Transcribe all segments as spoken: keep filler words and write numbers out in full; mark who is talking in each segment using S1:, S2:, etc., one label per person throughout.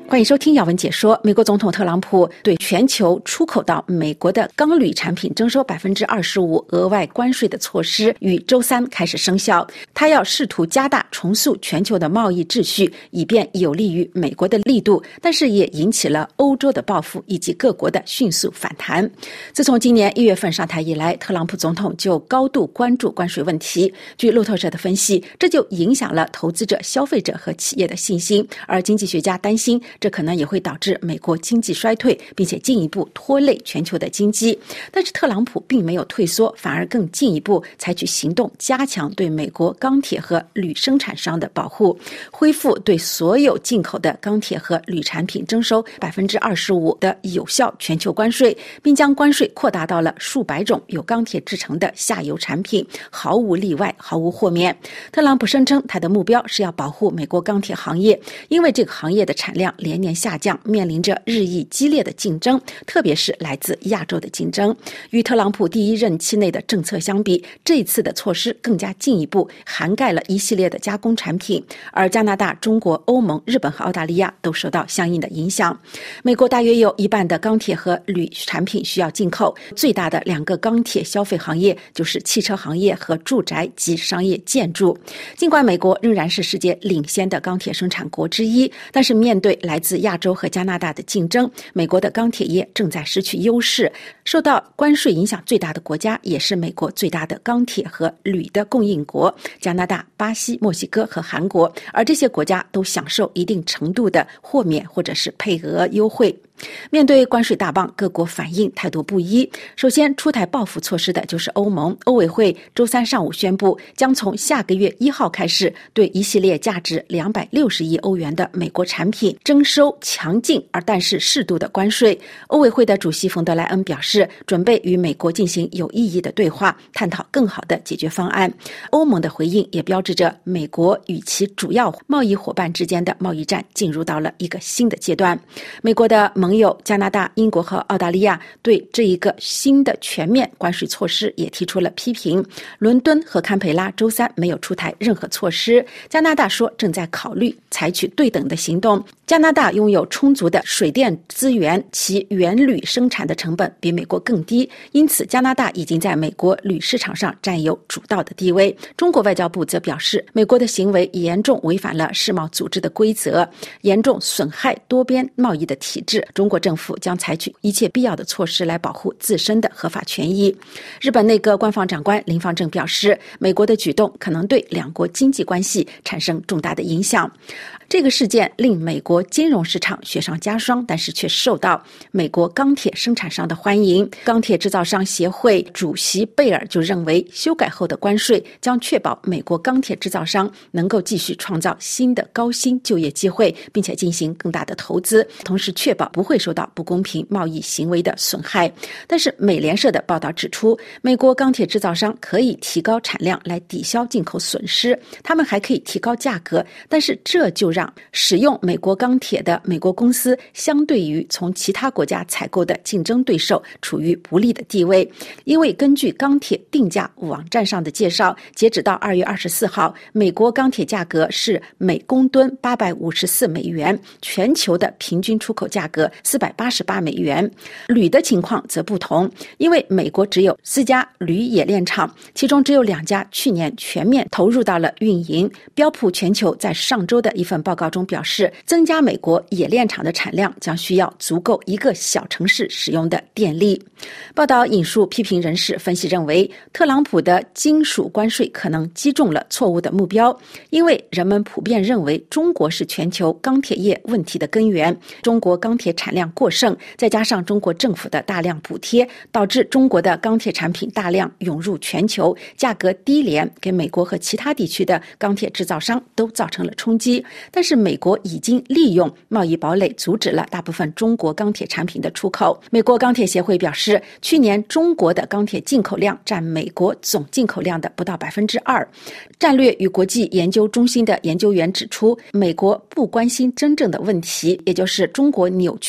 S1: 欢迎收听要闻解说。美国总统特朗普对全球出口到美国的钢铝产品征收百分之二十五额外关税的措施，于周三开始生效。他要试图加大重塑全球的贸易秩序，以便有利于美国的力度，但是也引起了欧洲的报复以及各国的迅速反弹。自从今年一月份上台以来，特朗普总统就高度关注关税问题。据路透社的分析，这就影响了投资者、消费者和企业的信心，而经济学家担心这可能也会导致美国经济衰退，并且进一步拖累全球的经济。但是特朗普并没有退缩，反而更进一步采取行动，加强对美国钢铁和铝生产商的保护，恢复对所有进口的钢铁和铝产品征收百分之二十五的有效全球关税，并将关税扩大到了数百种由钢铁制成的下游产品，毫无例外，毫无豁免。特朗普声称他的目标是要保护美国钢铁行业，因为这个行业的产量连年下降，面临着日益激烈的竞争，特别是来自亚洲的竞争。与特朗普第一任期内的政策相比，这一次的措施更加进一步涵盖了一系列的加工产品，而加拿大、中国、欧盟、日本和澳大利亚都受到相应的影响。美国大约有一半的钢铁和铝产品需要进口，最大的两个钢铁消费行业就是汽车行业和住宅及商业建筑。尽管美国仍然是世界领先的钢铁生产国之一，但是面对来自亚洲和加拿大的竞争，美国的钢铁业正在失去优势。受到关税影响最大的国家也是美国最大的钢铁和铝的供应国——加拿大、巴西、墨西哥和韩国，而这些国家都享受一定程度的豁免或者是配额优惠。面对关税大棒，各国反应态度不一。首先出台报复措施的就是欧盟，欧委会周三上午宣布，将从下个月一号开始，对一系列价值两百六十亿欧元的美国产品征收强劲而但是适度的关税。欧委会的主席冯德莱恩表示，准备与美国进行有意义的对话，探讨更好的解决方案。欧盟的回应也标志着美国与其主要贸易伙伴之间的贸易战进入到了一个新的阶段。美国的盟友加拿大、英国和澳大利亚对这一个新的全面关税措施也提出了批评。伦敦和堪培拉周三没有出台任何措施。加拿大说正在考虑采取对等的行动。加拿大拥有充足的水电资源，其原铝生产的成本比美国更低，因此加拿大已经在美国铝市场上占有主导的地位。中国外交部则表示，美国的行为严重违反了世贸组织的规则，严重损害多边贸易的体制。中国政府将采取一切必要的措施来保护自身的合法权益。日本内阁官房长官林芳正表示，美国的举动可能对两国经济关系产生重大的影响。这个事件令美国金融市场雪上加霜，但是却受到美国钢铁生产商的欢迎。钢铁制造商协会主席贝尔就认为，修改后的关税将确保美国钢铁制造商能够继续创造新的高薪就业机会，并且进行更大的投资，同时确保不会受到不公平贸易行为的损害。但是美联社的报道指出，美国钢铁制造商可以提高产量来抵消进口损失，他们还可以提高价格，但是这就让使用美国钢铁的美国公司相对于从其他国家采购的竞争对手处于不利的地位。因为根据钢铁定价网站上的介绍，截止到二月二十四号，美国钢铁价格是每公吨八百五十四美元，全球的平均出口价格四百八十八美元。铝的情况则不同，因为美国只有四家铝冶炼厂，其中只有两家去年全面投入到了运营。标普全球在上周的一份报告中表示，增加美国冶炼厂的产量将需要足够一个小城市使用的电力。报道引述批评人士分析认为，特朗普的金属关税可能击中了错误的目标，因为人们普遍认为中国是全球钢铁业问题的根源。中国钢铁产量过剩，再加上中国政府的大量补贴，导致中国的钢铁产品大量涌入全球，价格低廉，给美国和其他地区的钢铁制造商都造成了冲击。但是美国已经利用贸易堡垒阻止了大部分中国钢铁产品的出口。美国钢铁协会表示，去年中国的钢铁进口量占美国总进口量的不到百分之二。战略与国际研究中心的研究员指出，美国不关心真正的问题，也就是中国扭曲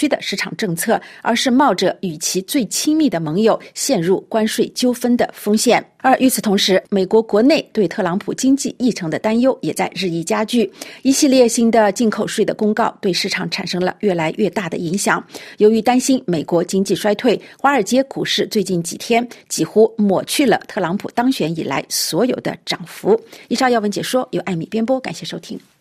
S1: 曲的市场政策，而是冒着与其最亲密的盟友陷入关税纠纷的风险。而与此同时，美国国内对特朗普经济议程的担忧也在日益加剧。一系列新的进口税的公告对市场产生了越来越大的影响。由于担心美国经济衰退，华尔街股市最近几天几乎抹去了特朗普当选以来所有的涨幅。以上要闻解说由艾米编播，感谢收听。